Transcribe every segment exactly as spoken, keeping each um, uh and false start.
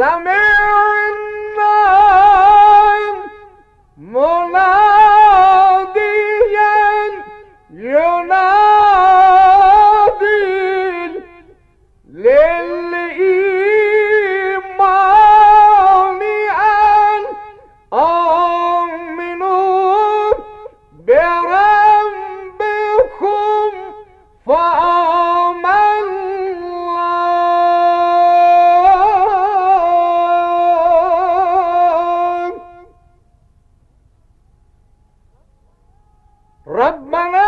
سمعنا مناديا ينادي للإيمان أن آمنوا بربكم فآمنا. ربنا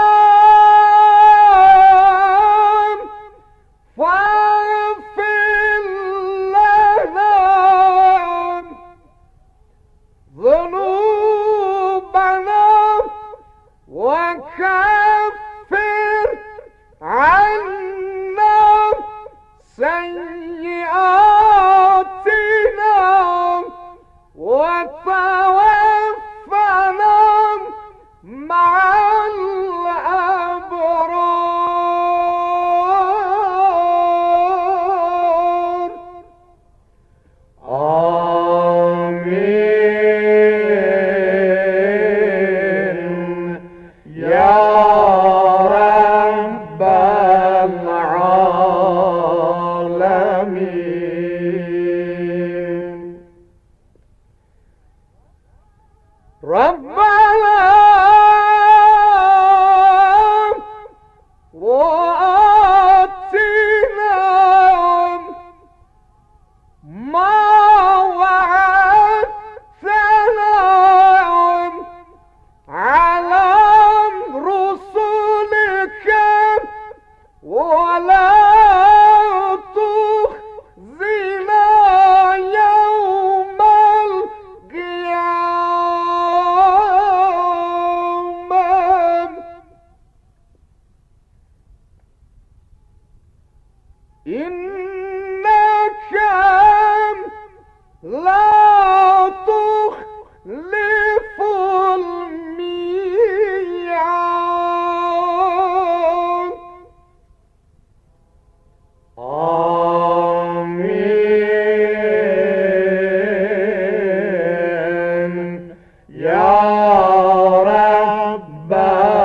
فاغفر لنا ذنوبنا وكفر عنا سيئاتنا وتوفنا مع الأبرار. آمين يا رب العالمين. ربنا وآتنا ما وعدتنا على رسلك ولا تخزنا يوم القيامة إنك لا تخلف الميعاد. آمين يا رب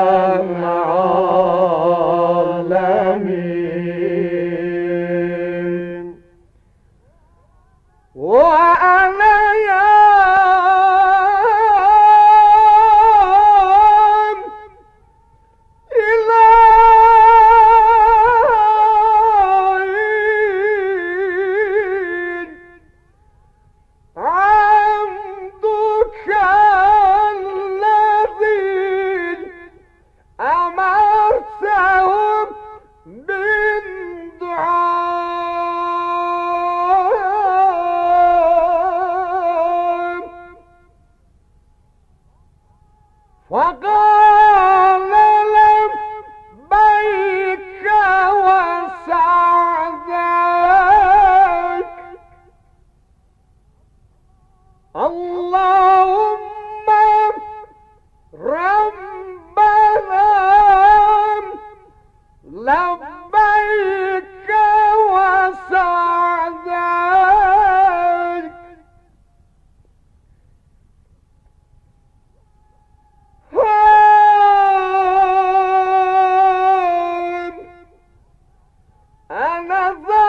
العالمين. وأنا يا إلهي عبدك الذي أمرتهم بالدعاء وقال لبيك وسعديك. اللهم ربنا لبيك وسعديك. أنا ذا